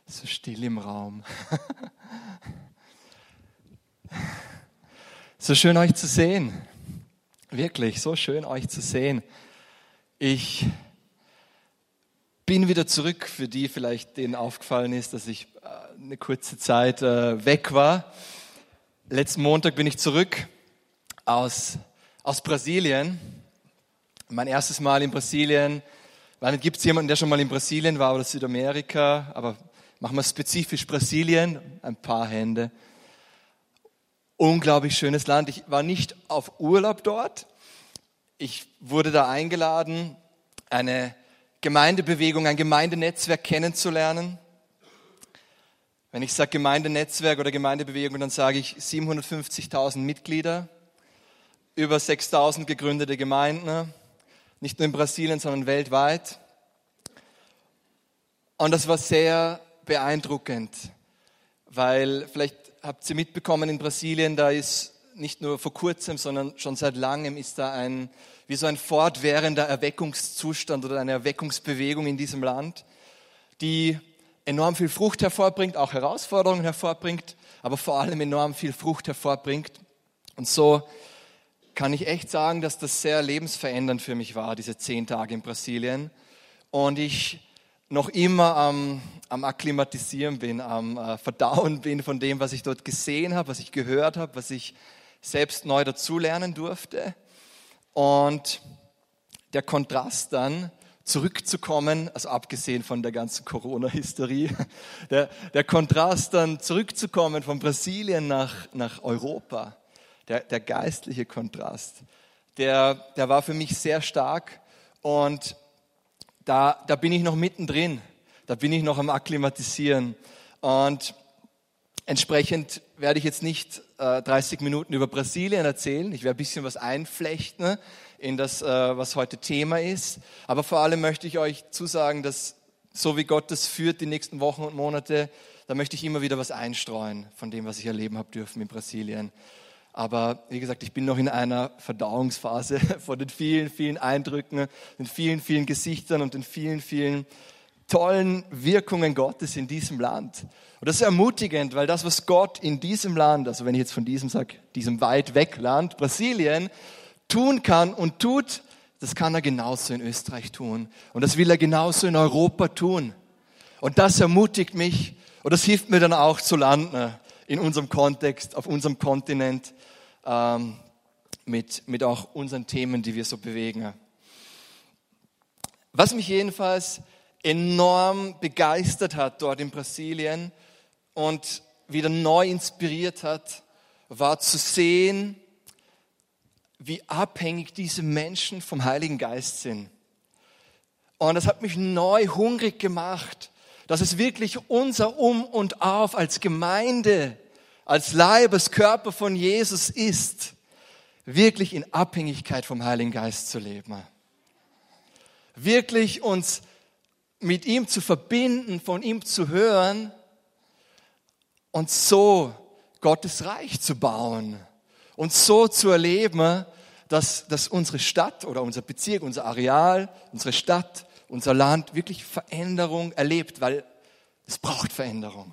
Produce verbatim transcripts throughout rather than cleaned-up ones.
So still im Raum. So schön euch zu sehen. Wirklich, so schön euch zu sehen. Ich bin wieder zurück, für die vielleicht denen aufgefallen ist, dass ich eine kurze Zeit weg war. Letzten Montag bin ich zurück aus, aus Brasilien. Mein erstes Mal in Brasilien. Gibt es jemanden, der schon mal in Brasilien war oder Südamerika? Aber machen wir spezifisch Brasilien. Ein paar Hände. Unglaublich schönes Land. Ich war nicht auf Urlaub dort. Ich wurde da eingeladen, eine Gemeindebewegung, ein Gemeindenetzwerk kennenzulernen. Wenn ich sage Gemeindenetzwerk oder Gemeindebewegung, dann sage ich siebenhundertfünfzigtausend Mitglieder, über sechstausend gegründete Gemeinden, nicht nur in Brasilien, sondern weltweit. Und das war sehr beeindruckend, weil vielleicht habt ihr mitbekommen, in Brasilien, da ist nicht nur vor kurzem, sondern schon seit langem ist da ein, wie so ein fortwährender Erweckungszustand oder eine Erweckungsbewegung in diesem Land, die enorm viel Frucht hervorbringt, auch Herausforderungen hervorbringt, aber vor allem enorm viel Frucht hervorbringt. Und so kann ich echt sagen, dass das sehr lebensverändernd für mich war, diese zehn Tage in Brasilien. Und ich noch immer am, am Akklimatisieren bin, am äh, Verdauen bin von dem, was ich dort gesehen habe, was ich gehört habe, was ich selbst neu dazulernen durfte. Und der Kontrast dann, zurückzukommen, also abgesehen von der ganzen Corona-Hysterie, der, der Kontrast dann zurückzukommen von Brasilien nach, nach Europa, der, der geistliche Kontrast, der, der war für mich sehr stark. Und Da, da bin ich noch mittendrin, da bin ich noch am Akklimatisieren und entsprechend werde ich jetzt nicht äh, dreißig Minuten über Brasilien erzählen, ich werde ein bisschen was einflechten in das, äh, was heute Thema ist, aber vor allem möchte ich euch zusagen, dass so wie Gott das führt die nächsten Wochen und Monate, da möchte ich immer wieder was einstreuen von dem, was ich erleben habe dürfen in Brasilien. Aber wie gesagt, ich bin noch in einer Verdauungsphase von den vielen, vielen Eindrücken, den vielen, vielen Gesichtern und den vielen, vielen tollen Wirkungen Gottes in diesem Land. Und das ist ermutigend, weil das, was Gott in diesem Land, also wenn ich jetzt von diesem sage, diesem weit weg Land, Brasilien, tun kann und tut, das kann er genauso in Österreich tun. Und das will er genauso in Europa tun. Und das ermutigt mich und das hilft mir dann auch zu landen in unserem Kontext, auf unserem Kontinent, ähm, mit, mit auch unseren Themen, die wir so bewegen. Was mich jedenfalls enorm begeistert hat dort in Brasilien und wieder neu inspiriert hat, war zu sehen, wie abhängig diese Menschen vom Heiligen Geist sind. Und das hat mich neu hungrig gemacht, dass es wirklich unser Um und Auf als Gemeinde, als Leib, als Körper von Jesus ist, wirklich in Abhängigkeit vom Heiligen Geist zu leben. Wirklich uns mit ihm zu verbinden, von ihm zu hören und so Gottes Reich zu bauen und so zu erleben, dass, dass unsere Stadt oder unser Bezirk, unser Areal, unsere Stadt, unser Land wirklich Veränderung erlebt, weil es braucht Veränderung.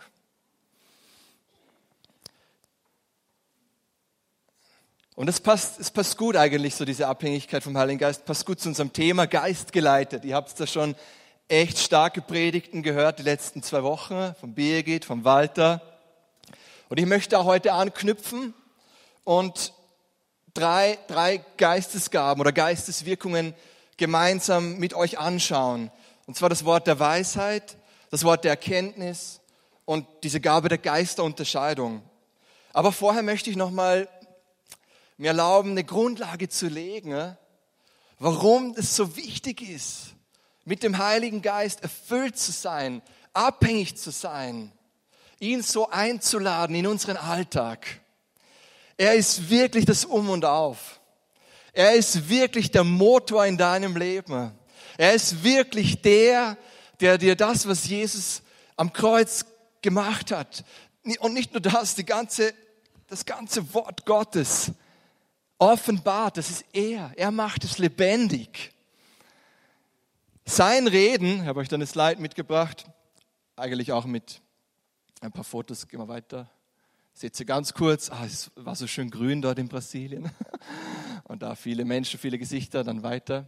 Und es passt, es passt gut eigentlich, so diese Abhängigkeit vom Heiligen Geist, passt gut zu unserem Thema Geist geleitet. Ihr habt da schon echt starke Predigten gehört, die letzten zwei Wochen, von Birgit, von Walter. Und ich möchte auch heute anknüpfen und drei, drei Geistesgaben oder Geisteswirkungen gemeinsam mit euch anschauen. Und zwar das Wort der Weisheit, das Wort der Erkenntnis und diese Gabe der Geisterunterscheidung. Aber vorher möchte ich nochmal mir erlauben, eine Grundlage zu legen, warum es so wichtig ist, mit dem Heiligen Geist erfüllt zu sein, abhängig zu sein, ihn so einzuladen in unseren Alltag. Er ist wirklich das Um und Auf. Er ist wirklich der Motor in deinem Leben. Er ist wirklich der, der dir das, was Jesus am Kreuz gemacht hat, und nicht nur das, die ganze, das ganze Wort Gottes offenbart, das ist er. Er macht es lebendig. Sein Reden, ich habe euch dann eine Slide mitgebracht, eigentlich auch mit Ein paar Fotos, gehen wir weiter. Seht ihr ganz kurz, ah, es war so schön grün dort in Brasilien. Und da viele Menschen, viele Gesichter, dann weiter.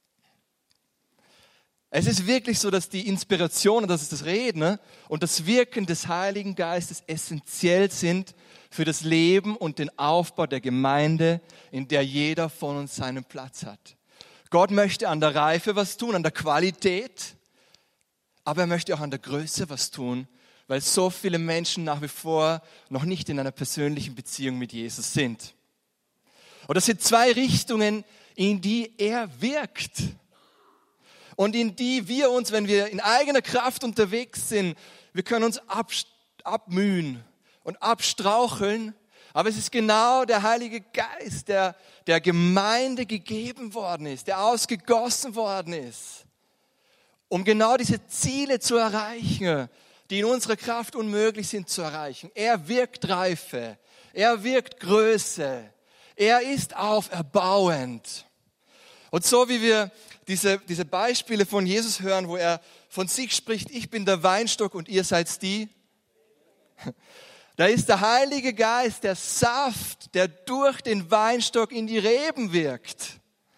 Es ist wirklich so, dass die Inspiration, und das ist das Reden und das Wirken des Heiligen Geistes essentiell sind für das Leben und den Aufbau der Gemeinde, in der jeder von uns seinen Platz hat. Gott möchte an der Reife was tun, an der Qualität, aber er möchte auch an der Größe was tun, weil so viele Menschen nach wie vor noch nicht in einer persönlichen Beziehung mit Jesus sind. Und das sind zwei Richtungen, in die er wirkt. Und in die wir uns, wenn wir in eigener Kraft unterwegs sind, wir können uns ab, abmühen und abstraucheln. Aber es ist genau der Heilige Geist, der der Gemeinde gegeben worden ist, der ausgegossen worden ist, um genau diese Ziele zu erreichen, die in unserer Kraft unmöglich sind zu erreichen. Er wirkt Reife, er wirkt Größe, er ist auferbauend. Und so wie wir diese, diese Beispiele von Jesus hören, wo er von sich spricht, ich bin der Weinstock und ihr seid die. Da ist der Heilige Geist, der Saft, der durch den Weinstock in die Reben wirkt.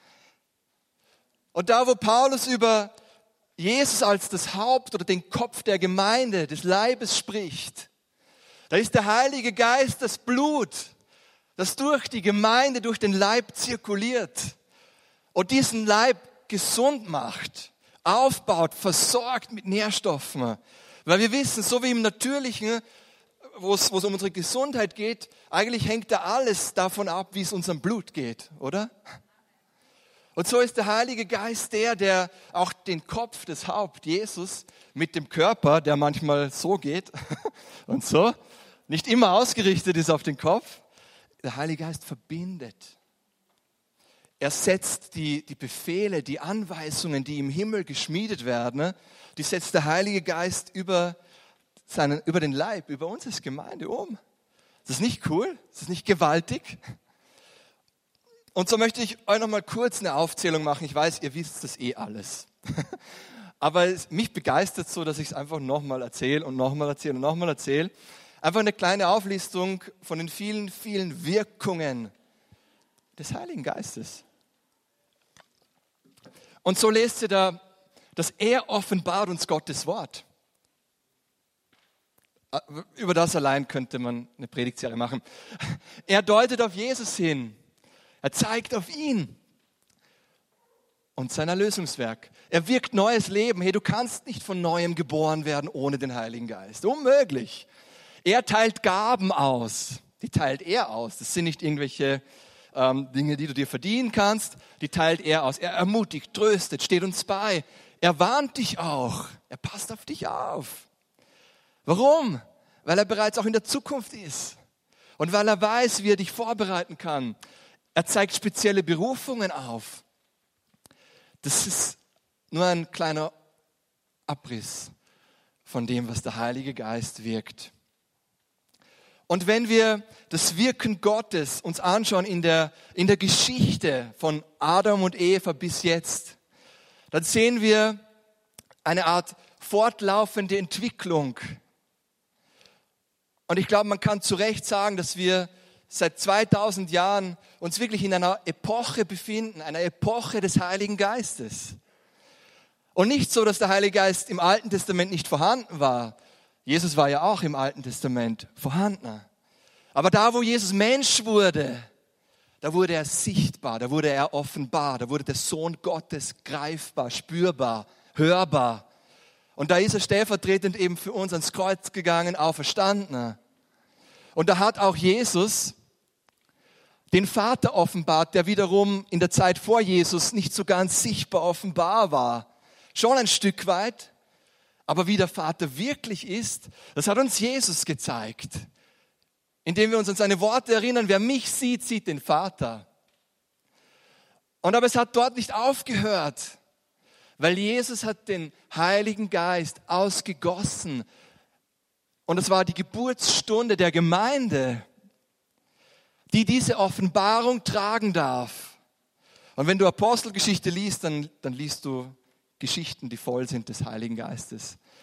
Und da, wo Paulus über Jesus als das Haupt oder den Kopf der Gemeinde, des Leibes spricht, da ist der Heilige Geist das Blut, das durch die Gemeinde, durch den Leib zirkuliert und diesen Leib gesund macht, aufbaut, versorgt mit Nährstoffen. Weil wir wissen, so wie im Natürlichen, wo es, wo es um unsere Gesundheit geht, eigentlich hängt da alles davon ab, wie es unserem Blut geht, oder? Und so ist der Heilige Geist der, der auch den Kopf, das Haupt, Jesus, mit dem Körper, der manchmal so geht und so, nicht immer ausgerichtet ist auf den Kopf, der Heilige Geist verbindet. Er setzt die, die Befehle, die Anweisungen, die im Himmel geschmiedet werden, die setzt der Heilige Geist über, seinen, über den Leib, über uns als Gemeinde um. Ist das nicht cool? Ist das nicht gewaltig? Und so möchte ich euch noch mal kurz eine Aufzählung machen. Ich weiß, ihr wisst das eh alles. Aber es, mich begeistert so, dass ich es einfach nochmal erzähle und nochmal erzähle und nochmal erzähle. Einfach eine kleine Auflistung von den vielen, vielen Wirkungen des Heiligen Geistes. Und so lest ihr da, dass er offenbart uns Gottes Wort. Über das allein könnte man eine Predigtserie machen. Er deutet auf Jesus hin. Er zeigt auf ihn und sein Erlösungswerk. Er wirkt neues Leben. Hey, du kannst nicht von Neuem geboren werden ohne den Heiligen Geist. Unmöglich. Er teilt Gaben aus. Die teilt er aus. Das sind nicht irgendwelche ähm, Dinge, die du dir verdienen kannst. Die teilt er aus. Er ermutigt, tröstet, steht uns bei. Er warnt dich auch. Er passt auf dich auf. Warum? Weil er bereits auch in der Zukunft ist. Und weil er weiß, wie er dich vorbereiten kann. Er zeigt spezielle Berufungen auf. Das ist nur ein kleiner Abriss von dem, was der Heilige Geist wirkt. Und wenn wir das Wirken Gottes uns anschauen in der, in der Geschichte von Adam und Eva bis jetzt, dann sehen wir eine Art fortlaufende Entwicklung. Und ich glaube, man kann zu Recht sagen, dass wir seit zweitausend Jahren uns wirklich in einer Epoche befinden, einer Epoche des Heiligen Geistes. Und nicht so, dass der Heilige Geist im Alten Testament nicht vorhanden war. Jesus war ja auch im Alten Testament vorhanden. Aber da, wo Jesus Mensch wurde, da wurde er sichtbar, da wurde er offenbar, da wurde der Sohn Gottes greifbar, spürbar, hörbar. Und da ist er stellvertretend eben für uns ans Kreuz gegangen, auferstanden. Und da hat auch Jesus den Vater offenbart, der wiederum in der Zeit vor Jesus nicht so ganz sichtbar offenbar war. Schon ein Stück weit, aber wie der Vater wirklich ist, das hat uns Jesus gezeigt. Indem wir uns an seine Worte erinnern, wer mich sieht, sieht den Vater. Und aber es hat dort nicht aufgehört, weil Jesus hat den Heiligen Geist ausgegossen. Und es war die Geburtsstunde der Gemeinde, die diese Offenbarung tragen darf. Und wenn du Apostelgeschichte liest, dann, dann liest du Geschichten, die voll sind des Heiligen Geistes.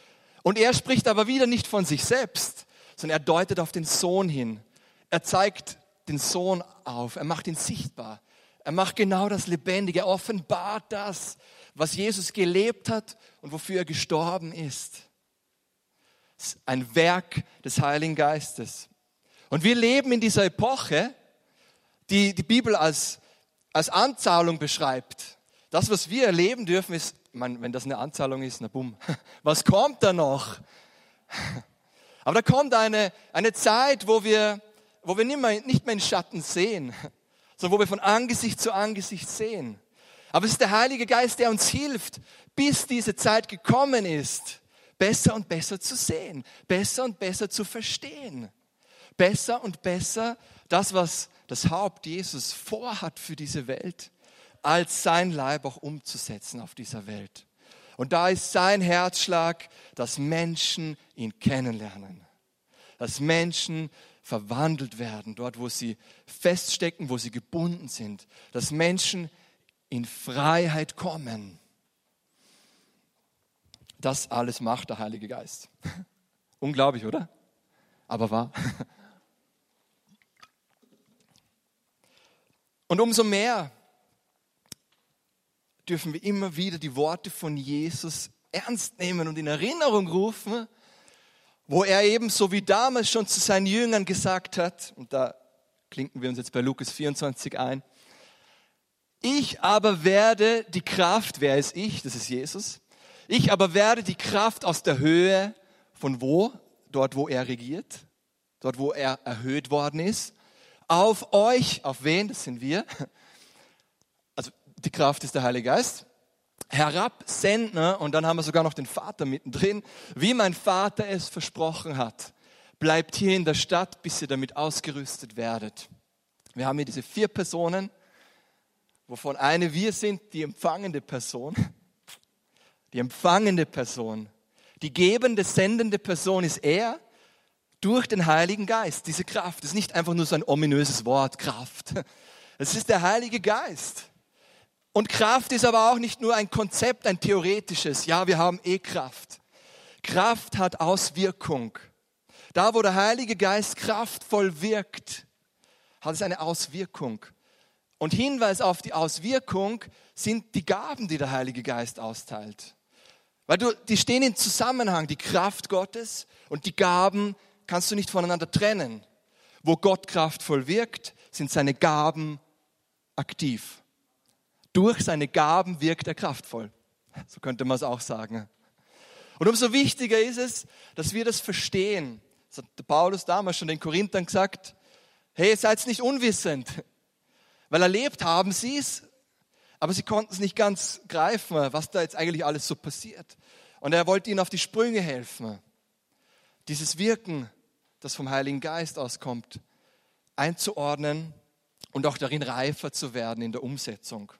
Und er spricht aber wieder nicht von sich selbst, sondern er deutet auf den Sohn hin. Er zeigt den Sohn auf, er macht ihn sichtbar. Er macht genau das Lebendige, er offenbart das, was Jesus gelebt hat und wofür er gestorben ist. Das ist ein Werk des Heiligen Geistes. Und wir leben in dieser Epoche, die die Bibel als, als Anzahlung beschreibt. Das, was wir erleben dürfen, ist, man, wenn das eine Anzahlung ist, na bumm, was kommt da noch? Aber da kommt eine, eine Zeit, wo wir, wo wir nicht mehr, nicht mehr in Schatten sehen, sondern wo wir von Angesicht zu Angesicht sehen. Aber es ist der Heilige Geist, der uns hilft, bis diese Zeit gekommen ist, besser und besser zu sehen, besser und besser zu verstehen, besser und besser das, was das Haupt Jesus vorhat für diese Welt, als sein Leib auch umzusetzen auf dieser Welt. Und da ist sein Herzschlag, dass Menschen ihn kennenlernen, dass Menschen verwandelt werden, dort wo sie feststecken, wo sie gebunden sind, dass Menschen in Freiheit kommen. Das alles macht der Heilige Geist. Unglaublich, oder? Aber wahr. Und umso mehr dürfen wir immer wieder die Worte von Jesus ernst nehmen und in Erinnerung rufen, wo er eben so wie damals schon zu seinen Jüngern gesagt hat, und da klinken wir uns jetzt bei Lukas vierundzwanzig ein, ich aber werde die Kraft, wer ist ich? Das ist Jesus. Ich aber werde die Kraft aus der Höhe, von wo? Dort, wo er regiert, dort, wo er erhöht worden ist, auf euch, auf wen? Das sind wir. Also die Kraft ist der Heilige Geist. Herabsenden, und dann haben wir sogar noch den Vater mittendrin, wie mein Vater es versprochen hat. Bleibt hier in der Stadt, bis ihr damit ausgerüstet werdet. Wir haben hier diese vier Personen, wovon eine wir sind, die empfangende Person. Die empfangende Person. Die gebende, sendende Person ist er durch den Heiligen Geist. Diese Kraft ist nicht einfach nur so ein ominöses Wort, Kraft. Es ist der Heilige Geist. Und Kraft ist aber auch nicht nur ein Konzept, ein theoretisches. Ja, wir haben eh Kraft. Kraft hat Auswirkung. Da, wo der Heilige Geist kraftvoll wirkt, hat es eine Auswirkung. Und Hinweis auf die Auswirkung sind die Gaben, die der Heilige Geist austeilt. Weil du, die stehen in Zusammenhang, die Kraft Gottes und die Gaben kannst du nicht voneinander trennen. Wo Gott kraftvoll wirkt, sind seine Gaben aktiv. Durch seine Gaben wirkt er kraftvoll. So könnte man es auch sagen. Und umso wichtiger ist es, dass wir das verstehen. Das hat der Paulus damals schon den Korinthern gesagt, hey, seid nicht unwissend. Weil erlebt haben sie es, aber sie konnten es nicht ganz greifen, was da jetzt eigentlich alles so passiert. Und er wollte ihnen auf die Sprünge helfen. Dieses Wirken, das vom Heiligen Geist auskommt, einzuordnen und auch darin reifer zu werden in der Umsetzung.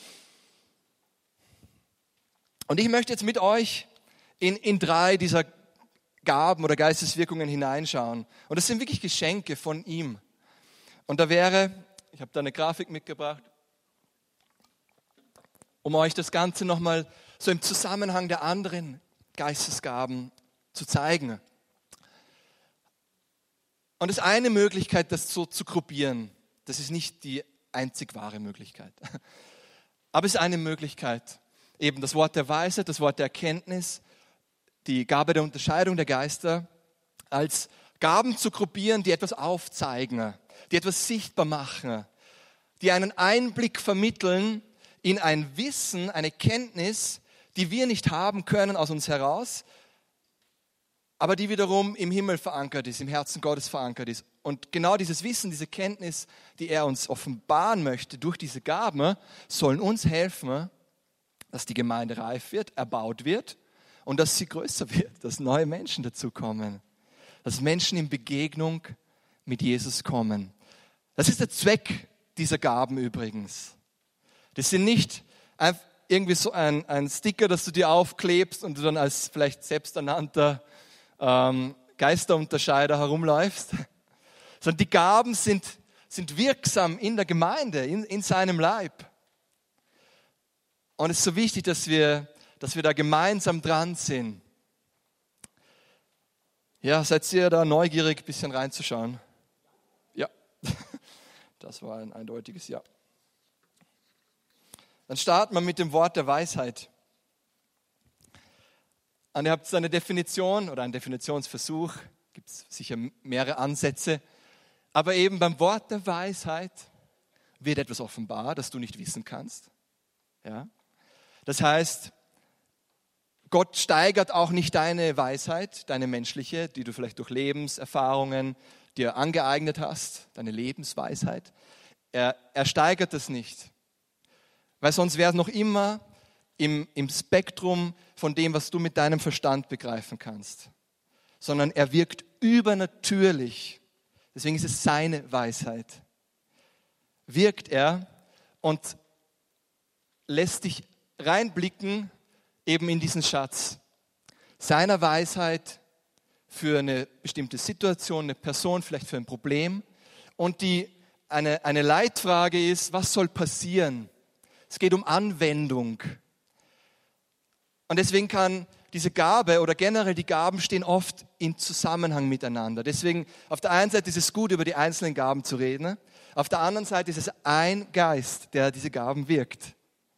Und ich möchte jetzt mit euch in, in drei dieser Gaben oder Geisteswirkungen hineinschauen. Und das sind wirklich Geschenke von ihm. Und da wäre, ich habe da eine Grafik mitgebracht, um euch das Ganze nochmal so im Zusammenhang der anderen Geistesgaben zu zeigen. Und das ist eine Möglichkeit, das so zu gruppieren. Das ist nicht die einzig wahre Möglichkeit. Aber es ist eine Möglichkeit. Eben das Wort der Weisheit, das Wort der Erkenntnis, die Gabe der Unterscheidung der Geister als Gaben zu gruppieren, die etwas aufzeigen, die etwas sichtbar machen, die einen Einblick vermitteln in ein Wissen, eine Kenntnis, die wir nicht haben können aus uns heraus, aber die wiederum im Himmel verankert ist, im Herzen Gottes verankert ist. Und genau dieses Wissen, diese Kenntnis, die er uns offenbaren möchte durch diese Gaben, sollen uns helfen, dass die Gemeinde reif wird, erbaut wird und dass sie größer wird, dass neue Menschen dazukommen, dass Menschen in Begegnung mit Jesus kommen. Das ist der Zweck dieser Gaben übrigens. Das sind nicht einfach irgendwie so ein, ein Sticker, das du dir aufklebst und du dann als vielleicht selbsternannter ähm, Geisterunterscheider herumläufst, sondern die Gaben sind, sind wirksam in der Gemeinde, in, in seinem Leib. Und es ist so wichtig, dass wir, dass wir da gemeinsam dran sind. Ja, seid ihr da neugierig, ein bisschen reinzuschauen? Ja, das war ein eindeutiges Ja. Dann starten wir mit dem Wort der Weisheit. Und ihr habt so eine Definition oder einen Definitionsversuch, gibt es sicher mehrere Ansätze, aber eben beim Wort der Weisheit wird etwas offenbar, das du nicht wissen kannst. Ja? Das heißt, Gott steigert auch nicht deine Weisheit, deine menschliche, die du vielleicht durch Lebenserfahrungen dir angeeignet hast, deine Lebensweisheit. Er, er steigert das nicht, weil sonst wäre es noch immer im, im Spektrum von dem, was du mit deinem Verstand begreifen kannst, sondern er wirkt übernatürlich. Deswegen ist es seine Weisheit. Wirkt er und lässt dich reinblicken eben in diesen Schatz seiner Weisheit für eine bestimmte Situation, eine Person, vielleicht für ein Problem. Und die, eine, eine Leitfrage ist, was soll passieren? Es geht um Anwendung. Und deswegen kann diese Gabe oder generell die Gaben stehen oft in Zusammenhang miteinander. Deswegen auf der einen Seite ist es gut, über die einzelnen Gaben zu reden. Auf der anderen Seite ist es ein Geist, der diese Gaben wirkt.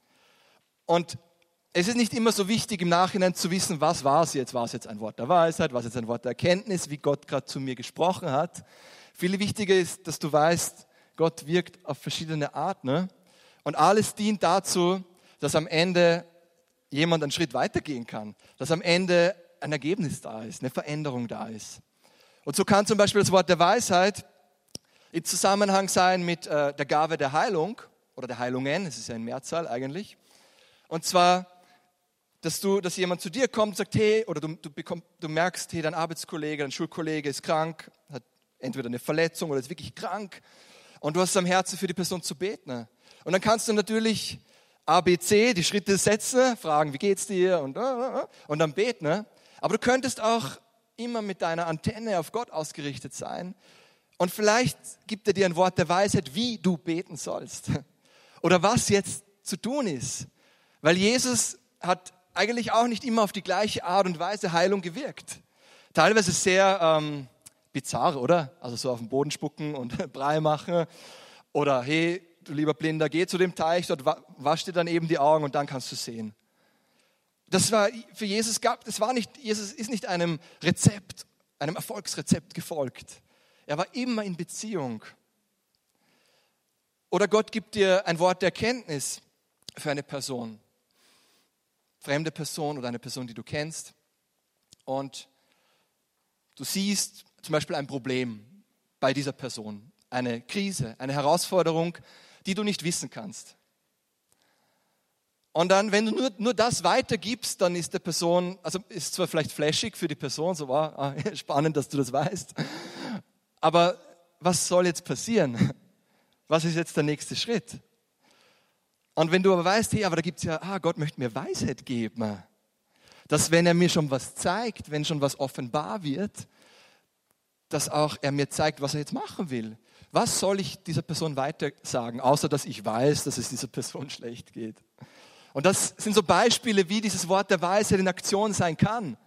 Und es ist nicht immer so wichtig, im Nachhinein zu wissen, was war es jetzt? War es jetzt ein Wort der Weisheit? War es jetzt ein Wort der Erkenntnis, wie Gott gerade zu mir gesprochen hat? Viel wichtiger ist, dass du weißt, Gott wirkt auf verschiedene Arten. Und alles dient dazu, dass am Ende jemand einen Schritt weitergehen kann. Dass am Ende ein Ergebnis da ist, eine Veränderung da ist. Und so kann zum Beispiel das Wort der Weisheit in Zusammenhang sein mit äh, der Gabe der Heilung oder der Heilungen, es ist ja in Mehrzahl eigentlich. Und zwar, dass, du, dass jemand zu dir kommt und sagt, hey, oder du, du, bekomm, du merkst, hey, dein Arbeitskollege, dein Schulkollege ist krank, hat entweder eine Verletzung oder ist wirklich krank und du hast es am Herzen, für die Person zu beten. Und dann kannst du natürlich A, B, C, die Schritte setzen, fragen, wie geht's dir und, und dann beten. Aber du könntest auch immer mit deiner Antenne auf Gott ausgerichtet sein und vielleicht gibt er dir ein Wort der Weisheit, wie du beten sollst oder was jetzt zu tun ist. Weil Jesus hat eigentlich auch nicht immer auf die gleiche Art und Weise Heilung gewirkt. Teilweise sehr ähm, bizarr, oder? Also so auf den Boden spucken und Brei machen. Oder hey, du lieber Blinder, geh zu dem Teich, dort wasch dir dann eben die Augen und dann kannst du sehen. Das war für Jesus, gab, das war nicht, Jesus ist nicht einem Rezept, einem Erfolgsrezept gefolgt. Er war immer in Beziehung. Oder Gott gibt dir ein Wort der Erkenntnis für eine Person. Fremde Person oder eine Person, die du kennst. Und du siehst zum Beispiel ein Problem bei dieser Person, eine Krise, eine Herausforderung, die du nicht wissen kannst. Und dann, wenn du nur, nur das weitergibst, dann ist der Person, also ist zwar vielleicht flashig für die Person, so war ah, spannend, dass du das weißt, aber was soll jetzt passieren? Was ist jetzt der nächste Schritt? Und wenn du aber weißt, hey, aber da gibt es ja, ah, Gott möchte mir Weisheit geben, dass wenn er mir schon was zeigt, wenn schon was offenbar wird, dass auch er mir zeigt, was er jetzt machen will. Was soll ich dieser Person weiter sagen, außer dass ich weiß, dass es dieser Person schlecht geht? Und das sind so Beispiele, wie dieses Wort der Weisheit in Aktion sein kann.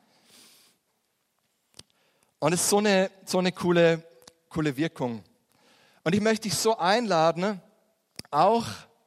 Und es ist so eine, so eine coole, coole Wirkung. Und ich möchte dich so einladen, auch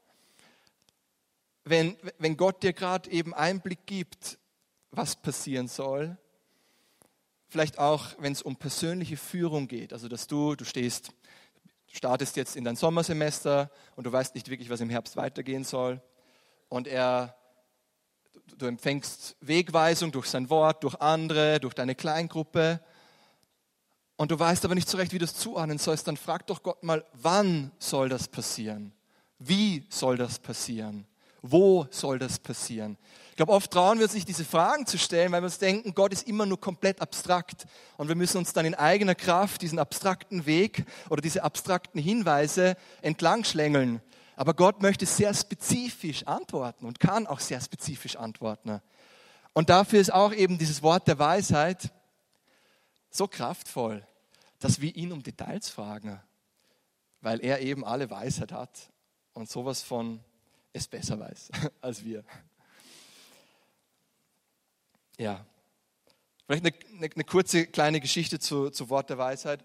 wenn, wenn Gott dir gerade eben Einblick gibt, was passieren soll, vielleicht auch, wenn es um persönliche Führung geht, also dass du, du stehst, du startest jetzt in dein Sommersemester und du weißt nicht wirklich, was im Herbst weitergehen soll und er, du empfängst Wegweisung durch sein Wort, durch andere, durch deine Kleingruppe und du weißt aber nicht so recht, wie du es zuordnen sollst, dann frag doch Gott mal, wann soll das passieren? Wie soll das passieren? Wo soll das passieren? Ich glaube, oft trauen wir uns nicht, diese Fragen zu stellen, weil wir uns denken, Gott ist immer nur komplett abstrakt. Und wir müssen uns dann in eigener Kraft diesen abstrakten Weg oder diese abstrakten Hinweise entlang schlängeln. Aber Gott möchte sehr spezifisch antworten und kann auch sehr spezifisch antworten. Und dafür ist auch eben dieses Wort der Weisheit so kraftvoll, dass wir ihn um Details fragen, weil er eben alle Weisheit hat und sowas von es besser weiß als wir. Ja, Vielleicht eine, eine, eine kurze kleine Geschichte zu, zu Wort der Weisheit.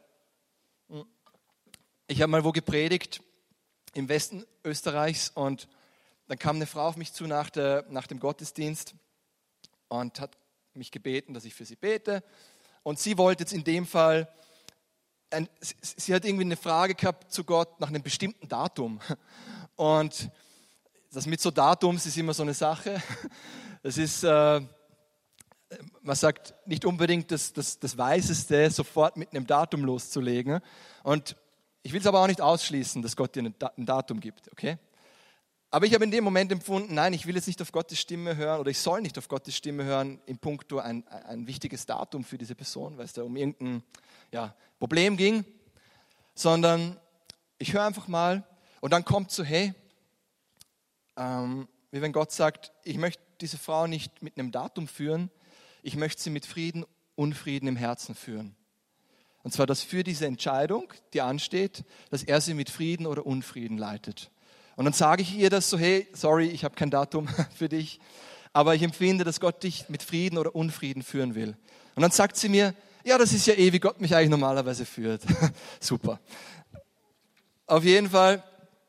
Ich habe mal wo gepredigt im Westen Österreichs und dann kam eine Frau auf mich zu nach, der, nach dem Gottesdienst und hat mich gebeten, dass ich für sie bete. Und sie wollte jetzt in dem Fall, ein, sie, sie hat irgendwie eine Frage gehabt zu Gott nach einem bestimmten Datum. Und das mit so Datums ist immer so eine Sache. Es ist, äh, man sagt, nicht unbedingt das, das, das Weiseste, sofort mit einem Datum loszulegen. Und ich will es aber auch nicht ausschließen, dass Gott dir ein Datum gibt, okay? Aber ich habe in dem Moment empfunden, nein, ich will jetzt nicht auf Gottes Stimme hören oder ich soll nicht auf Gottes Stimme hören in puncto ein, ein wichtiges Datum für diese Person, weil es da um irgendein ja, Problem ging, sondern ich höre einfach mal und dann kommt so, hey, ähm, wie wenn Gott sagt, ich möchte diese Frau nicht mit einem Datum führen, ich möchte sie mit Frieden, Unfrieden im Herzen führen. Und zwar, dass für diese Entscheidung, die ansteht, dass er sie mit Frieden oder Unfrieden leitet. Und dann sage ich ihr das so, hey, sorry, ich habe kein Datum für dich, aber ich empfinde, dass Gott dich mit Frieden oder Unfrieden führen will. Und dann sagt sie mir, ja, das ist ja eh, wie Gott mich eigentlich normalerweise führt. Super. Auf jeden Fall,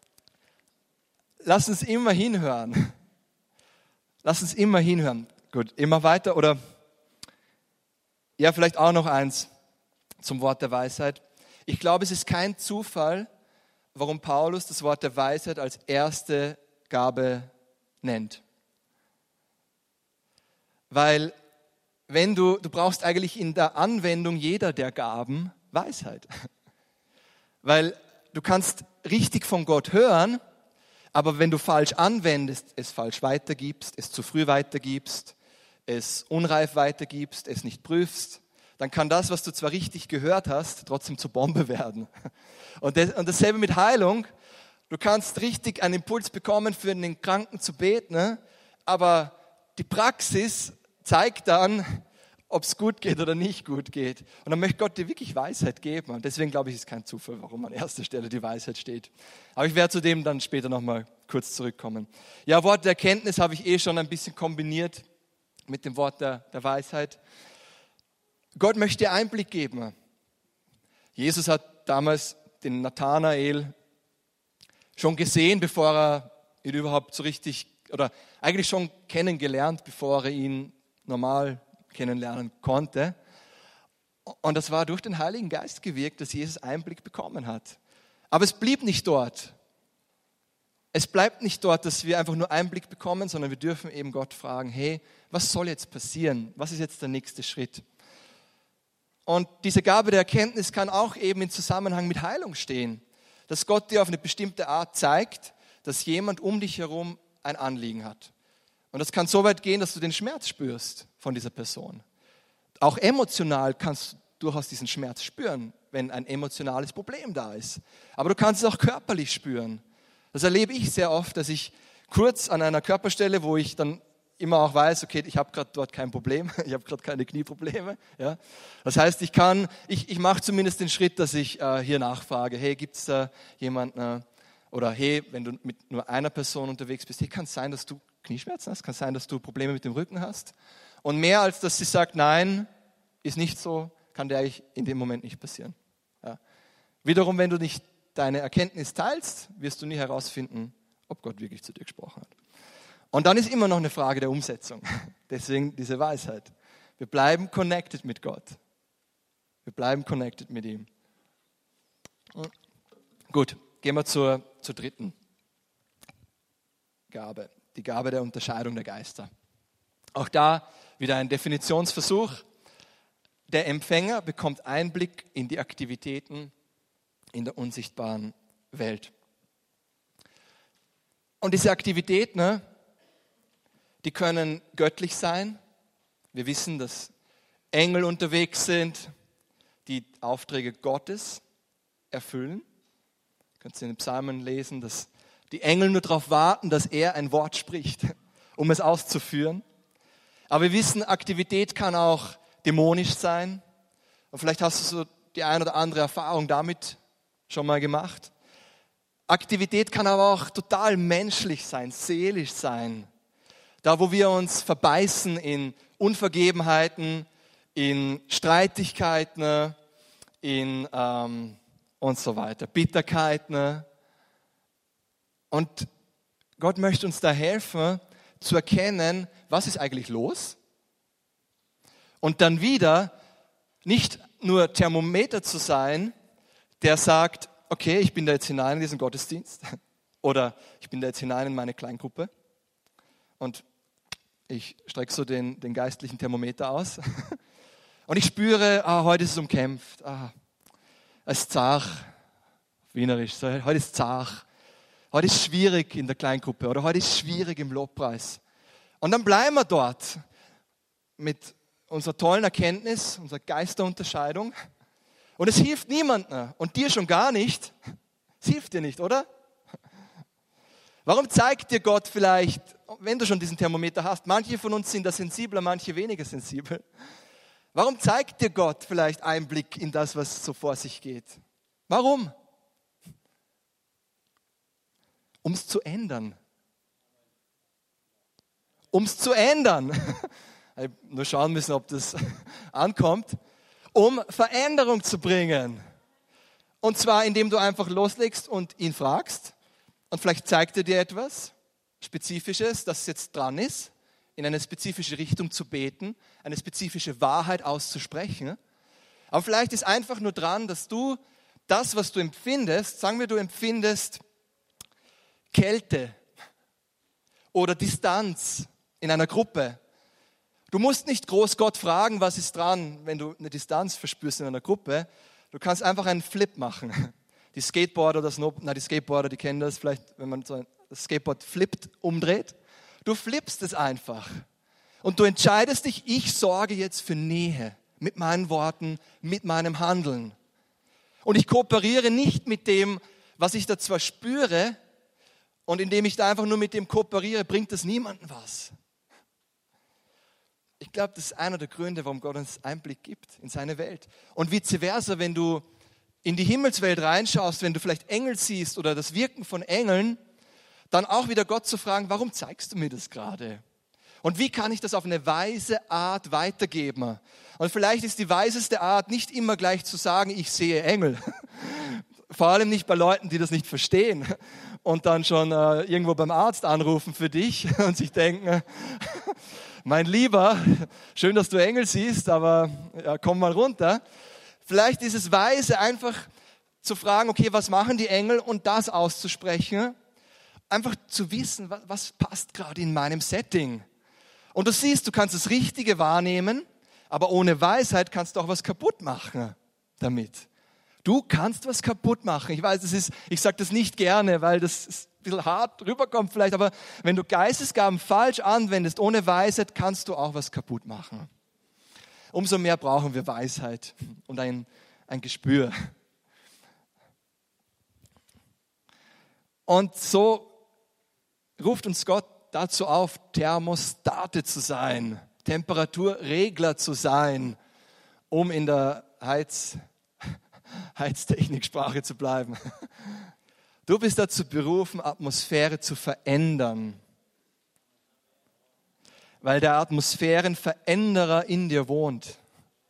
lass uns immer hinhören. Lass uns immer hinhören. Gut, immer weiter oder ja, vielleicht auch noch eins zum Wort der Weisheit. Ich glaube, es ist kein Zufall, warum Paulus das Wort der Weisheit als erste Gabe nennt. Weil wenn du, du brauchst eigentlich in der Anwendung jeder der Gaben Weisheit. Weil du kannst richtig von Gott hören, aber wenn du falsch anwendest, es falsch weitergibst, es zu früh weitergibst, es unreif weitergibst, es nicht prüfst, dann kann das, was du zwar richtig gehört hast, trotzdem zur Bombe werden. Und, das, und dasselbe mit Heilung. Du kannst richtig einen Impuls bekommen, für den Kranken zu beten, ne? Aber die Praxis zeigt dann, ob es gut geht oder nicht gut geht. Und dann möchte Gott dir wirklich Weisheit geben. Und deswegen glaube ich, ist kein Zufall, warum an erster Stelle die Weisheit steht. Aber ich werde zu dem dann später nochmal kurz zurückkommen. Ja, Wort der Erkenntnis habe ich eh schon ein bisschen kombiniert mit dem Wort der, der Weisheit. Gott möchte dir Einblick geben. Jesus hat damals den Nathanael schon gesehen, bevor er ihn überhaupt so richtig, oder eigentlich schon kennengelernt, bevor er ihn normal kennenlernen konnte. Und das war durch den Heiligen Geist gewirkt, dass Jesus Einblick bekommen hat. Aber es blieb nicht dort. Es bleibt nicht dort, dass wir einfach nur Einblick bekommen, sondern wir dürfen eben Gott fragen, hey, was soll jetzt passieren? Was ist jetzt der nächste Schritt? Und diese Gabe der Erkenntnis kann auch eben in Zusammenhang mit Heilung stehen. Dass Gott dir auf eine bestimmte Art zeigt, dass jemand um dich herum ein Anliegen hat. Und das kann so weit gehen, dass du den Schmerz spürst von dieser Person. Auch emotional kannst du durchaus diesen Schmerz spüren, wenn ein emotionales Problem da ist. Aber du kannst es auch körperlich spüren. Das erlebe ich sehr oft, dass ich kurz an einer Körperstelle, wo ich dann immer auch weiß, okay, ich habe gerade dort kein Problem, ich habe gerade keine Knieprobleme. Ja. Das heißt, ich kann, ich, ich mache zumindest den Schritt, dass ich äh, hier nachfrage, hey, gibt es da jemanden, äh, oder hey, wenn du mit nur einer Person unterwegs bist, hey, kann es sein, dass du Knieschmerzen hast, kann es sein, dass du Probleme mit dem Rücken hast? Und mehr als, dass sie sagt, nein, ist nicht so, kann dir eigentlich in dem Moment nicht passieren. Ja. Wiederum, wenn du nicht deine Erkenntnis teilst, wirst du nie herausfinden, ob Gott wirklich zu dir gesprochen hat. Und dann ist immer noch eine Frage der Umsetzung. Deswegen diese Weisheit. Wir bleiben connected mit Gott. Wir bleiben connected mit ihm. Gut, gehen wir zur, zur dritten Gabe. Die Gabe der Unterscheidung der Geister. Auch da wieder ein Definitionsversuch. Der Empfänger bekommt Einblick in die Aktivitäten in der unsichtbaren Welt. Und diese Aktivitäten, ne, die können göttlich sein. Wir wissen, dass Engel unterwegs sind, die Aufträge Gottes erfüllen. Du kannst in den Psalmen lesen, dass die Engel nur darauf warten, dass er ein Wort spricht, um es auszuführen. Aber wir wissen, Aktivität kann auch dämonisch sein. Und vielleicht hast du so die ein oder andere Erfahrung damit schon mal gemacht. Aktivität kann aber auch total menschlich sein, seelisch sein. Da, wo wir uns verbeißen in Unvergebenheiten, in Streitigkeiten, in ähm, und so weiter, Bitterkeiten. Und Gott möchte uns da helfen, zu erkennen, was ist eigentlich los? Und dann wieder nicht nur Thermometer zu sein, der sagt, okay, ich bin da jetzt hinein in diesen Gottesdienst oder ich bin da jetzt hinein in meine Kleingruppe und ich strecke so den, den geistlichen Thermometer aus und ich spüre, ah, heute ist es umkämpft, ah, es ist zart, wienerisch, so, heute ist zart, heute ist es schwierig in der Kleingruppe oder heute ist es schwierig im Lobpreis. Und dann bleiben wir dort mit unserer tollen Erkenntnis, unserer Geisterunterscheidung. Und es hilft niemandem und dir schon gar nicht. Es hilft dir nicht, oder? Warum zeigt dir Gott vielleicht, wenn du schon diesen Thermometer hast, manche von uns sind da sensibler, manche weniger sensibel. Warum zeigt dir Gott vielleicht Einblick in das, was so vor sich geht? Warum? Um es zu ändern. Um es zu ändern. Ich habe nur schauen müssen, ob das ankommt. Um Veränderung zu bringen. Und zwar, indem du einfach loslegst und ihn fragst. Und vielleicht zeigt er dir etwas Spezifisches, das jetzt dran ist, in eine spezifische Richtung zu beten, eine spezifische Wahrheit auszusprechen. Aber vielleicht ist einfach nur dran, dass du das, was du empfindest, sagen wir, du empfindest Kälte oder Distanz in einer Gruppe. Du musst nicht groß Gott fragen, was ist dran, wenn du eine Distanz verspürst in einer Gruppe. Du kannst einfach einen Flip machen. Die Skateboarder oder Snow, na, die Skateboarder, die kennen das vielleicht, wenn man so ein das Skateboard flippt, umdreht. Du flippst es einfach. Und du entscheidest dich, ich sorge jetzt für Nähe mit meinen Worten, mit meinem Handeln. Und ich kooperiere nicht mit dem, was ich da zwar spüre, und indem ich da einfach nur mit dem kooperiere, bringt das niemandem was. Ich glaube, das ist einer der Gründe, warum Gott uns Einblick gibt in seine Welt. Und vice versa, wenn du in die Himmelswelt reinschaust, wenn du vielleicht Engel siehst oder das Wirken von Engeln, dann auch wieder Gott zu fragen, warum zeigst du mir das gerade? Und wie kann ich das auf eine weise Art weitergeben? Und vielleicht ist die weiseste Art nicht immer gleich zu sagen, ich sehe Engel. Vor allem nicht bei Leuten, die das nicht verstehen und dann schon äh, irgendwo beim Arzt anrufen für dich und sich denken, mein Lieber, schön, dass du Engel siehst, aber ja, komm mal runter. Vielleicht ist es weise, einfach zu fragen, okay, was machen die Engel und das auszusprechen. Einfach zu wissen, was, was passt gerade in meinem Setting. Und du siehst, du kannst das Richtige wahrnehmen, aber ohne Weisheit kannst du auch was kaputt machen damit. Du kannst was kaputt machen. Ich weiß, das ist, ich sage das nicht gerne, weil das ist ein bisschen hart rüberkommt vielleicht, aber wenn du Geistesgaben falsch anwendest, ohne Weisheit, kannst du auch was kaputt machen. Umso mehr brauchen wir Weisheit und ein, ein Gespür. Und so ruft uns Gott dazu auf, Thermostate zu sein, Temperaturregler zu sein, um in der Heiz, Heiztechniksprache zu bleiben. Du bist dazu berufen, Atmosphäre zu verändern, weil der Atmosphärenveränderer in dir wohnt.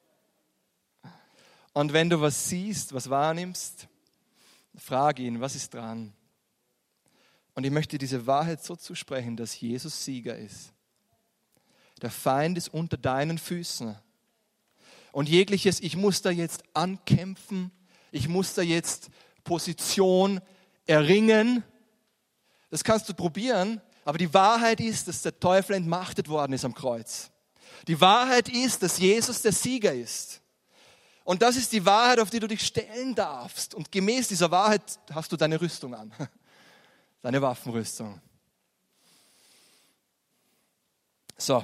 Und wenn du was siehst, was wahrnimmst, frage ihn, was ist dran? Und ich möchte diese Wahrheit so zusprechen, dass Jesus Sieger ist. Der Feind ist unter deinen Füßen. Und jegliches, ich muss da jetzt ankämpfen, ich muss da jetzt Position erringen, das kannst du probieren, aber die Wahrheit ist, dass der Teufel entmachtet worden ist am Kreuz. Die Wahrheit ist, dass Jesus der Sieger ist. Und das ist die Wahrheit, auf die du dich stellen darfst. Und gemäß dieser Wahrheit hast du deine Rüstung an. Deine Waffenrüstung. So.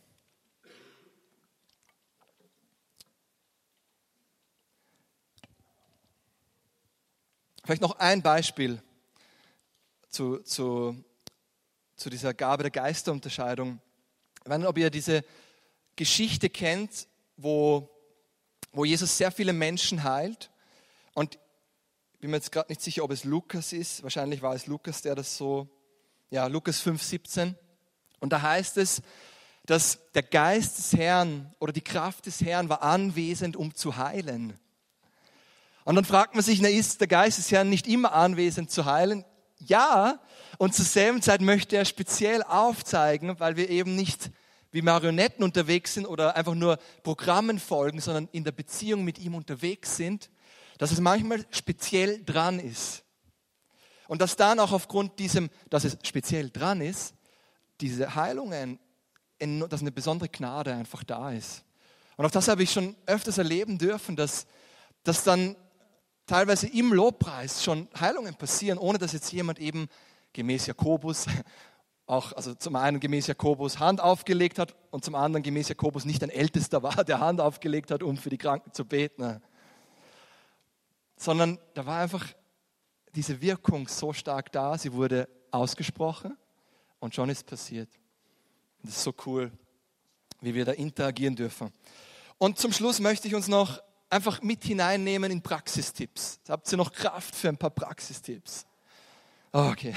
Vielleicht noch ein Beispiel zu, zu, zu dieser Gabe der Geisterunterscheidung. Ich weiß nicht, ob ihr diese Geschichte kennt, wo, wo Jesus sehr viele Menschen heilt. Und ich bin mir jetzt gerade nicht sicher, ob es Lukas ist. Wahrscheinlich war es Lukas, der das so, ja, Lukas fünf, siebzehn. Und da heißt es, dass der Geist des Herrn oder die Kraft des Herrn war anwesend, um zu heilen. Und dann fragt man sich, na, ist der Geist des Herrn nicht immer anwesend zu heilen? Ja, und zur selben Zeit möchte er speziell aufzeigen, weil wir eben nicht wie Marionetten unterwegs sind oder einfach nur Programmen folgen, sondern in der Beziehung mit ihm unterwegs sind, dass es manchmal speziell dran ist. Und dass dann auch aufgrund diesem, dass es speziell dran ist, diese Heilungen, dass eine besondere Gnade einfach da ist. Und auch das habe ich schon öfters erleben dürfen, dass, dass dann teilweise im Lobpreis schon Heilungen passieren, ohne dass jetzt jemand eben gemäß Jakobus, auch, also zum einen gemäß Jakobus Hand aufgelegt hat und zum anderen gemäß Jakobus nicht ein Ältester war, der Hand aufgelegt hat, um für die Kranken zu beten. Sondern da war einfach diese Wirkung so stark da, sie wurde ausgesprochen und schon ist passiert. Das ist so cool, wie wir da interagieren dürfen. Und zum Schluss möchte ich uns noch einfach mit hineinnehmen in Praxistipps. Habt ihr noch Kraft für ein paar Praxistipps? Okay.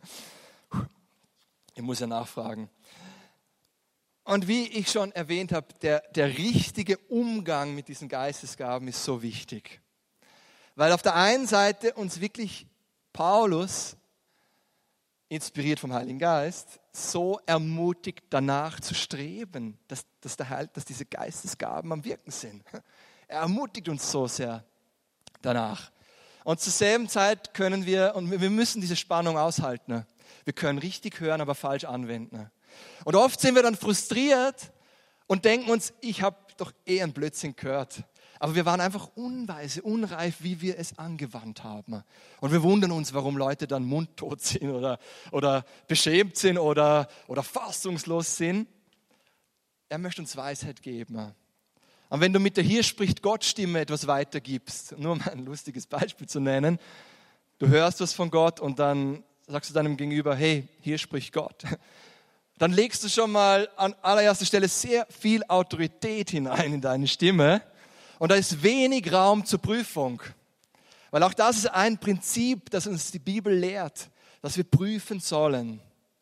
Ich muss ja nachfragen. Und wie ich schon erwähnt habe, der, der richtige Umgang mit diesen Geistesgaben ist so wichtig. Weil auf der einen Seite uns wirklich Paulus, inspiriert vom Heiligen Geist, so ermutigt, danach zu streben, dass, dass, der Heil, dass diese Geistesgaben am Wirken sind. Er ermutigt uns so sehr danach. Und zur selben Zeit können wir, und wir müssen diese Spannung aushalten. Wir können richtig hören, aber falsch anwenden. Und oft sind wir dann frustriert und denken uns, ich habe doch eh einen Blödsinn gehört. Aber wir waren einfach unweise, unreif, wie wir es angewandt haben. Und wir wundern uns, warum Leute dann mundtot sind oder, oder beschämt sind oder, oder fassungslos sind. Er möchte uns Weisheit geben. Und wenn du mit der Hier spricht Gott-Stimme etwas weitergibst, nur um ein lustiges Beispiel zu nennen, du hörst was von Gott und dann sagst du deinem Gegenüber, hey, hier spricht Gott. Dann legst du schon mal an allererster Stelle sehr viel Autorität hinein in deine Stimme und da ist wenig Raum zur Prüfung. Weil auch das ist ein Prinzip, das uns die Bibel lehrt, dass wir prüfen sollen.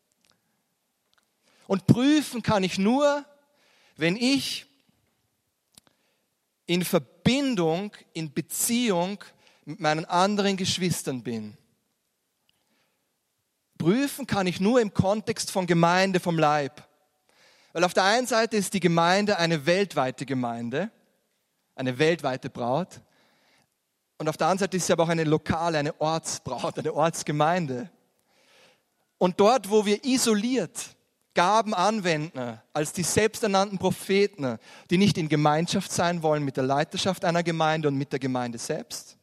Und prüfen kann ich nur, wenn ich in Verbindung, in Beziehung mit meinen anderen Geschwistern bin. Prüfen kann ich nur im Kontext von Gemeinde, vom Leib. Weil auf der einen Seite ist die Gemeinde eine weltweite Gemeinde, eine weltweite Braut. Und auf der anderen Seite ist sie aber auch eine lokale, eine Ortsbraut, eine Ortsgemeinde. Und dort, wo wir isoliert Gaben anwenden, als die selbsternannten Propheten, die nicht in Gemeinschaft sein wollen mit der Leiterschaft einer Gemeinde und mit der Gemeinde selbst.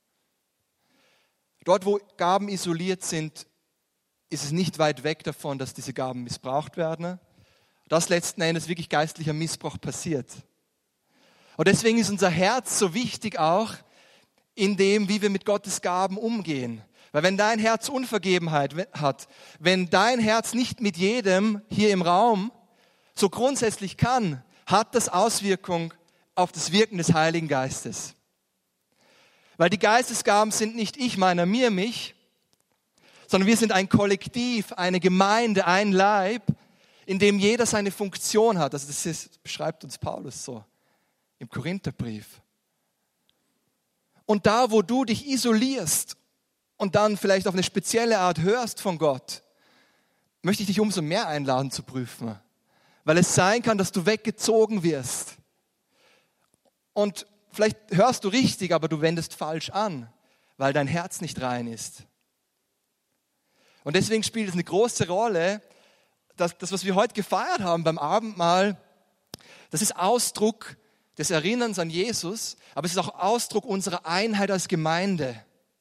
Dort, wo Gaben isoliert sind, ist es nicht weit weg davon, dass diese Gaben missbraucht werden. Dass letzten Endes wirklich geistlicher Missbrauch passiert. Und deswegen ist unser Herz so wichtig auch in dem, wie wir mit Gottes Gaben umgehen. Weil wenn dein Herz Unvergebenheit hat, wenn dein Herz nicht mit jedem hier im Raum so grundsätzlich kann, hat das Auswirkung auf das Wirken des Heiligen Geistes. Weil die Geistesgaben sind nicht ich, meiner, mir, mich, sondern wir sind ein Kollektiv, eine Gemeinde, ein Leib, in dem jeder seine Funktion hat. Also das ist, beschreibt uns Paulus so im Korintherbrief. Und da, wo du dich isolierst und dann vielleicht auf eine spezielle Art hörst von Gott, möchte ich dich umso mehr einladen zu prüfen. Weil es sein kann, dass du weggezogen wirst. Und vielleicht hörst du richtig, aber du wendest falsch an, weil dein Herz nicht rein ist. Und deswegen spielt es eine große Rolle, dass das, was wir heute gefeiert haben beim Abendmahl, das ist Ausdruck des Erinnerns an Jesus, aber es ist auch Ausdruck unserer Einheit als Gemeinde.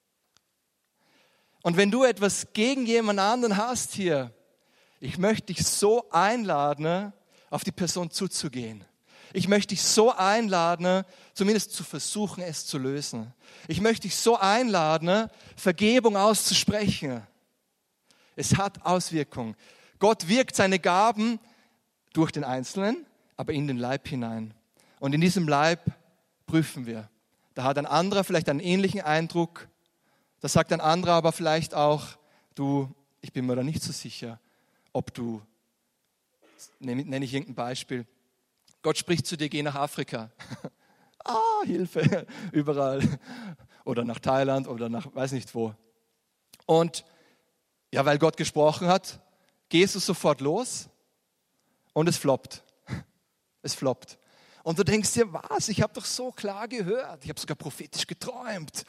Und wenn du etwas gegen jemand anderen hast hier, ich möchte dich so einladen, auf die Person zuzugehen. Ich möchte dich so einladen, zumindest zu versuchen, es zu lösen. Ich möchte dich so einladen, Vergebung auszusprechen. Es hat Auswirkungen. Gott wirkt seine Gaben durch den Einzelnen, aber in den Leib hinein. Und in diesem Leib prüfen wir. Da hat ein anderer vielleicht einen ähnlichen Eindruck. Da sagt ein anderer aber vielleicht auch, du, ich bin mir da nicht so sicher, ob du nenne, nenne ich irgendein Beispiel. Gott spricht zu dir, geh nach Afrika. Ah, Hilfe, überall. Oder nach Thailand oder nach weiß nicht wo. Und ja, weil Gott gesprochen hat, gehst du sofort los und es floppt. Es floppt. Und du denkst dir, was? Ich habe doch so klar gehört. Ich habe sogar prophetisch geträumt.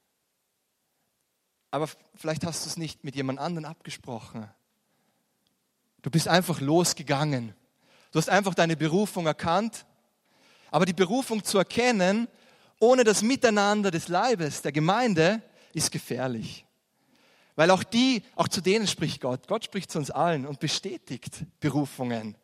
Aber vielleicht hast du es nicht mit jemand anderem abgesprochen. Du bist einfach losgegangen. Du hast einfach deine Berufung erkannt. Aber die Berufung zu erkennen, ohne das Miteinander des Leibes, der Gemeinde, ist gefährlich. Weil auch die, auch zu denen spricht Gott. Gott spricht zu uns allen und bestätigt Berufungen.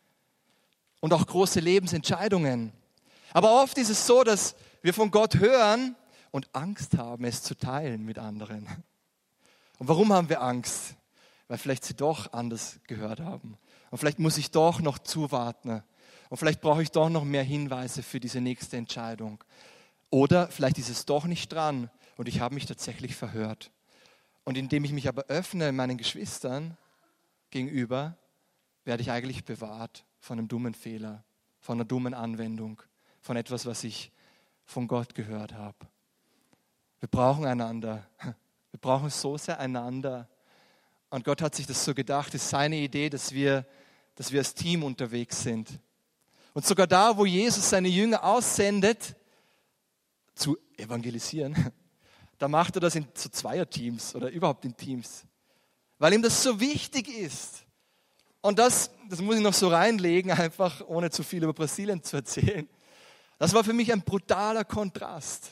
Und auch große Lebensentscheidungen. Aber oft ist es so, dass wir von Gott hören und Angst haben, es zu teilen mit anderen. Und warum haben wir Angst? Weil vielleicht sie doch anders gehört haben. Und vielleicht muss ich doch noch zuwarten. Und vielleicht brauche ich doch noch mehr Hinweise für diese nächste Entscheidung. Oder vielleicht ist es doch nicht dran und ich habe mich tatsächlich verhört. Und indem ich mich aber öffne meinen Geschwistern gegenüber, werde ich eigentlich bewahrt von einem dummen Fehler, von einer dummen Anwendung, von etwas, was ich von Gott gehört habe. Wir brauchen einander. Wir brauchen so sehr einander. Und Gott hat sich das so gedacht, es ist seine Idee, dass wir, dass wir als Team unterwegs sind. Und sogar da, wo Jesus seine Jünger aussendet, zu evangelisieren, da macht er das in so Zweierteams oder überhaupt in Teams. Weil ihm das so wichtig ist. Und das, das muss ich noch so reinlegen, einfach ohne zu viel über Brasilien zu erzählen. Das war für mich ein brutaler Kontrast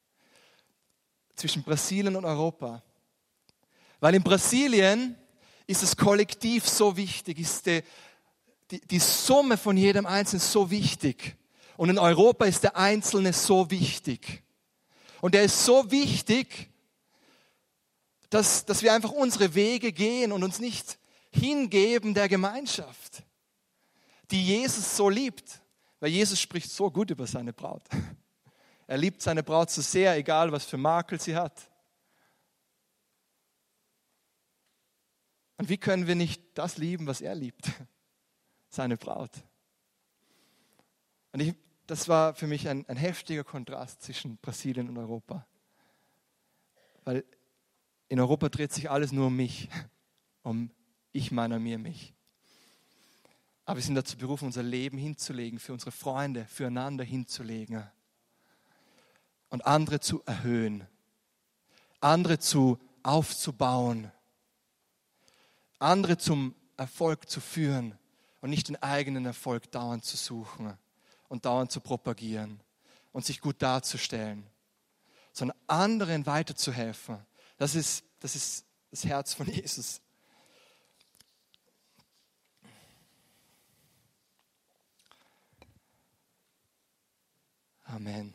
zwischen Brasilien und Europa. Weil in Brasilien ist das Kollektiv so wichtig, ist die, die, die Summe von jedem Einzelnen so wichtig. Und in Europa ist der Einzelne so wichtig. Und er ist so wichtig, dass, dass wir einfach unsere Wege gehen und uns nicht hingeben der Gemeinschaft, die Jesus so liebt. Weil Jesus spricht so gut über seine Braut. Er liebt seine Braut so sehr, egal was für Makel sie hat. Und wie können wir nicht das lieben, was er liebt? Seine Braut. Und ich, das war für mich ein, ein heftiger Kontrast zwischen Brasilien und Europa. Weil in Europa dreht sich alles nur um mich, um ich, meiner, mir, mich. Aber wir sind dazu berufen, unser Leben hinzulegen, für unsere Freunde, füreinander hinzulegen. Und andere zu erhöhen, andere zu aufzubauen, andere zum Erfolg zu führen und nicht den eigenen Erfolg dauernd zu suchen und dauernd zu propagieren und sich gut darzustellen, sondern anderen weiterzuhelfen. Das ist, das ist das Herz von Jesus. Amen.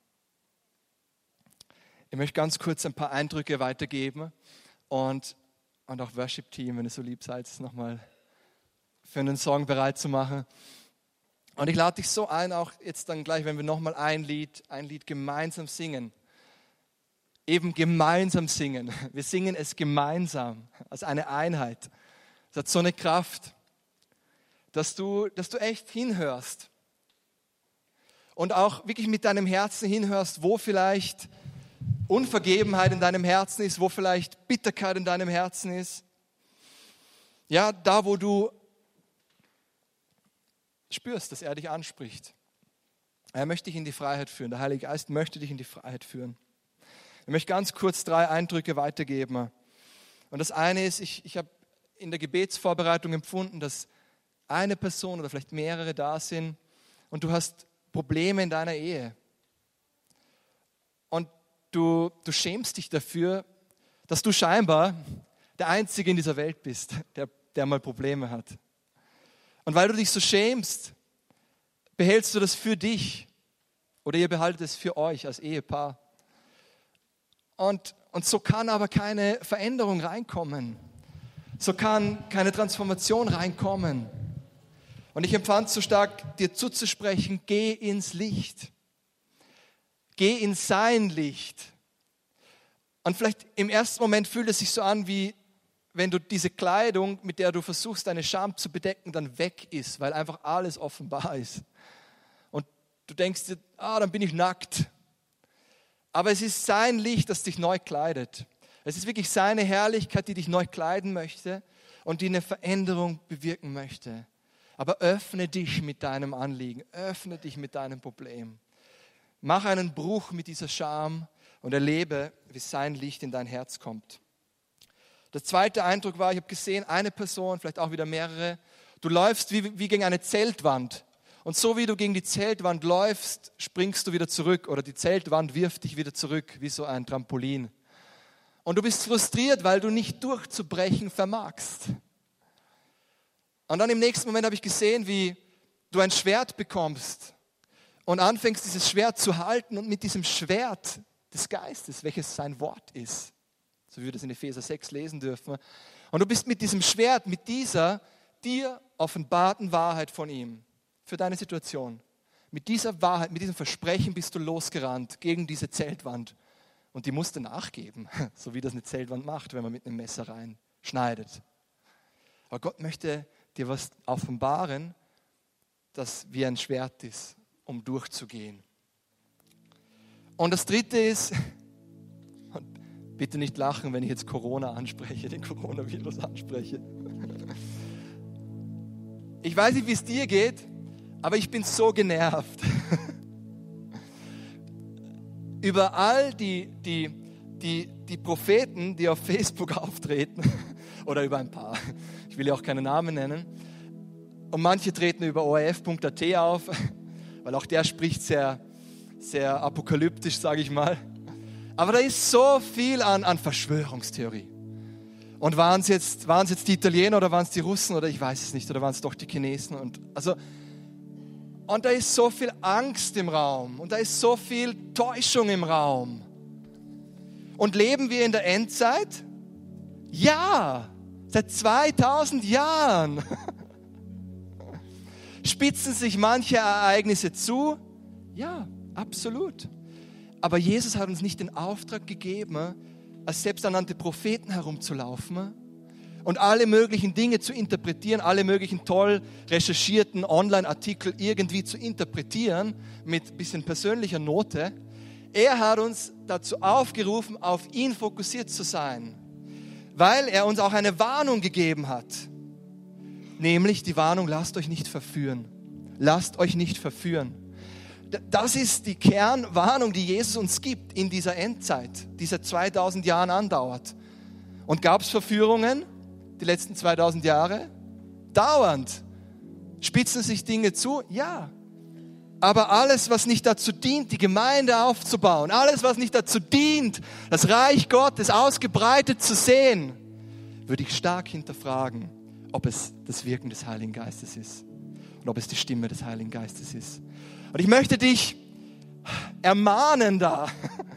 Ich möchte ganz kurz ein paar Eindrücke weitergeben und, und auch Worship-Team, wenn ihr so lieb seid, nochmal für einen Song bereit zu machen. Und ich lade dich so ein, auch jetzt dann gleich, wenn wir nochmal ein Lied, ein Lied gemeinsam singen. Eben gemeinsam singen. Wir singen es gemeinsam, als eine Einheit. Es hat so eine Kraft, dass du, dass du echt hinhörst. Und auch wirklich mit deinem Herzen hinhörst, wo vielleicht Unvergebenheit in deinem Herzen ist, wo vielleicht Bitterkeit in deinem Herzen ist. Ja, da wo du spürst, dass er dich anspricht. Er möchte dich in die Freiheit führen. Der Heilige Geist möchte dich in die Freiheit führen. Ich möchte ganz kurz drei Eindrücke weitergeben. Und das eine ist, ich, ich habe in der Gebetsvorbereitung empfunden, dass eine Person oder vielleicht mehrere da sind und du hast Probleme in deiner Ehe. Und du, du schämst dich dafür, dass du scheinbar der Einzige in dieser Welt bist, der, der mal Probleme hat. Und weil du dich so schämst, behältst du das für dich oder ihr behaltet es für euch als Ehepaar. Und, und so kann aber keine Veränderung reinkommen. So kann keine Transformation reinkommen. Und ich empfand so stark, dir zuzusprechen, geh ins Licht. Geh in sein Licht. Und vielleicht im ersten Moment fühlt es sich so an, wie wenn du diese Kleidung, mit der du versuchst, deine Scham zu bedecken, dann weg ist, weil einfach alles offenbar ist. Und du denkst dir, ah, dann bin ich nackt. Aber es ist sein Licht, das dich neu kleidet. Es ist wirklich seine Herrlichkeit, die dich neu kleiden möchte und die eine Veränderung bewirken möchte. Aber öffne dich mit deinem Anliegen, öffne dich mit deinem Problem. Mach einen Bruch mit dieser Scham und erlebe, wie sein Licht in dein Herz kommt. Der zweite Eindruck war, ich habe gesehen, eine Person, vielleicht auch wieder mehrere, du läufst wie, wie gegen eine Zeltwand. Und so wie du gegen die Zeltwand läufst, springst du wieder zurück oder die Zeltwand wirft dich wieder zurück, wie so ein Trampolin. Und du bist frustriert, weil du nicht durchzubrechen vermagst. Und dann im nächsten Moment habe ich gesehen, wie du ein Schwert bekommst und anfängst, dieses Schwert zu halten und mit diesem Schwert des Geistes, welches sein Wort ist, so wie wir das in Epheser sechs lesen dürfen. Und du bist mit diesem Schwert, mit dieser dir offenbarten Wahrheit von ihm für deine Situation. Mit dieser Wahrheit, mit diesem Versprechen bist du losgerannt gegen diese Zeltwand. Und die musste nachgeben, so wie das eine Zeltwand macht, wenn man mit einem Messer reinschneidet. Aber Gott möchte dir was offenbaren, das wie ein Schwert ist, um durchzugehen. Und das Dritte ist, und bitte nicht lachen, wenn ich jetzt Corona anspreche, den Coronavirus anspreche. Ich weiß nicht, wie es dir geht, aber ich bin so genervt. Über all die, die, die, die Propheten, die auf Facebook auftreten, oder über ein paar, ich will ja auch keine Namen nennen, und manche treten über O R F Punkt A T auf, weil auch der spricht sehr, sehr apokalyptisch, sage ich mal. Aber da ist so viel an, an Verschwörungstheorie. Und waren es jetzt, waren es jetzt die Italiener oder waren es die Russen oder ich weiß es nicht, oder waren es doch die Chinesen? Und also... Und da ist so viel Angst im Raum und da ist so viel Täuschung im Raum. Und leben wir in der Endzeit? Ja, seit zweitausend Jahren. Spitzen sich manche Ereignisse zu? Ja, absolut. Aber Jesus hat uns nicht den Auftrag gegeben, als selbsternannte Propheten herumzulaufen und alle möglichen Dinge zu interpretieren, alle möglichen toll recherchierten Online-Artikel irgendwie zu interpretieren mit ein bisschen persönlicher Note. Er hat uns dazu aufgerufen, auf ihn fokussiert zu sein, weil er uns auch eine Warnung gegeben hat. Nämlich die Warnung, lasst euch nicht verführen. Lasst euch nicht verführen. Das ist die Kernwarnung, die Jesus uns gibt in dieser Endzeit, die seit zweitausend Jahren andauert. Und gab es Verführungen? Die letzten zweitausend Jahre? Dauernd. Spitzen sich Dinge zu? Ja. Aber alles, was nicht dazu dient, die Gemeinde aufzubauen, alles, was nicht dazu dient, das Reich Gottes ausgebreitet zu sehen, würde ich stark hinterfragen, ob es das Wirken des Heiligen Geistes ist und ob es die Stimme des Heiligen Geistes ist. Und ich möchte dich ermahnen, da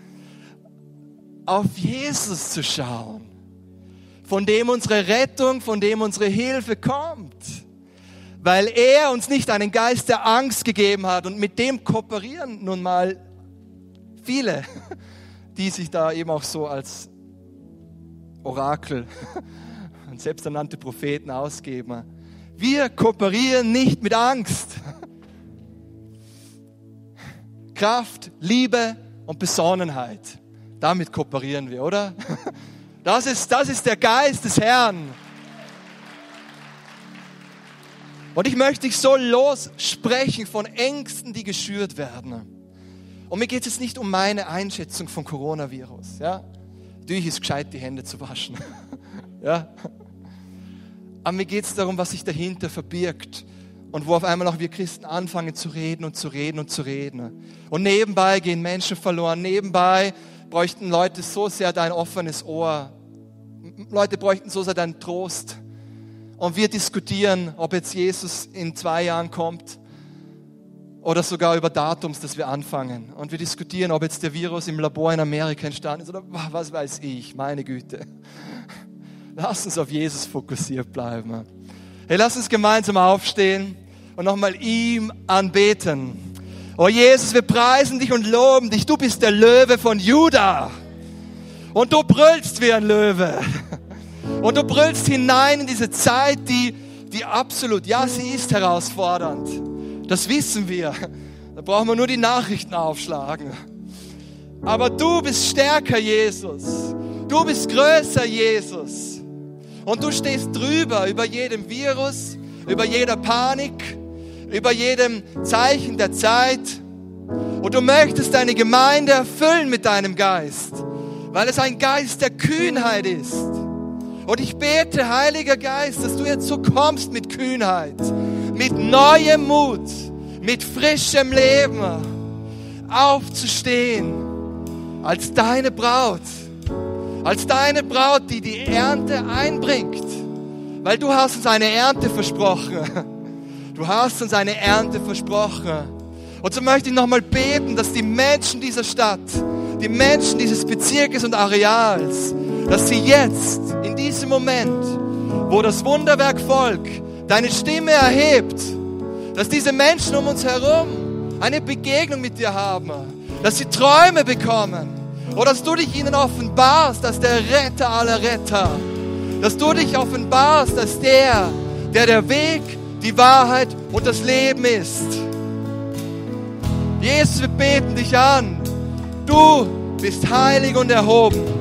auf Jesus zu schauen, von dem unsere Rettung, von dem unsere Hilfe kommt. Weil er uns nicht einen Geist der Angst gegeben hat und mit dem kooperieren nun mal viele, die sich da eben auch so als Orakel und selbsternannte Propheten ausgeben. Wir kooperieren nicht mit Angst. Kraft, Liebe und Besonnenheit. Damit kooperieren wir, oder? Das ist, das ist der Geist des Herrn. Und ich möchte dich so lossprechen von Ängsten, die geschürt werden. Und mir geht es jetzt nicht um meine Einschätzung von Coronavirus. Ja? Natürlich ist es gescheit, die Hände zu waschen. Ja? Aber mir geht es darum, was sich dahinter verbirgt. Und wo auf einmal auch wir Christen anfangen zu reden und zu reden und zu reden. Und nebenbei gehen Menschen verloren. Nebenbei bräuchten Leute so sehr dein offenes Ohr. Leute bräuchten so sehr deinen Trost. Und wir diskutieren, ob jetzt Jesus in zwei Jahren kommt oder sogar über Datums, dass wir anfangen. Und wir diskutieren, ob jetzt der Virus im Labor in Amerika entstanden ist oder was weiß ich, meine Güte. Lass uns auf Jesus fokussiert bleiben. Hey, lass uns gemeinsam aufstehen und nochmal ihm anbeten. Oh Jesus, wir preisen dich und loben dich. Du bist der Löwe von Juda. Und du brüllst wie ein Löwe. Und du brüllst hinein in diese Zeit, die, die absolut, ja, sie ist herausfordernd. Das wissen wir. Da brauchen wir nur die Nachrichten aufschlagen. Aber du bist stärker, Jesus. Du bist größer, Jesus. Und du stehst drüber, über jedem Virus, über jeder Panik, über jedem Zeichen der Zeit. Und du möchtest deine Gemeinde erfüllen mit deinem Geist, weil es ein Geist der Kühnheit ist. Und ich bete, Heiliger Geist, dass du jetzt so kommst mit Kühnheit, mit neuem Mut, mit frischem Leben, aufzustehen als deine Braut, als deine Braut, die die Ernte einbringt, weil du hast uns eine Ernte versprochen. Du hast uns eine Ernte versprochen. Und so möchte ich nochmal beten, dass die Menschen dieser Stadt, die Menschen dieses Bezirkes und Areals, dass sie jetzt, in diesem Moment, wo das Wunderwerk Volk deine Stimme erhebt, dass diese Menschen um uns herum eine Begegnung mit dir haben, dass sie Träume bekommen oder dass du dich ihnen offenbarst als der Retter aller Retter, dass du dich offenbarst als der, der der Weg, die Wahrheit und das Leben ist. Jesus, wir beten dich an. Du bist heilig und erhoben.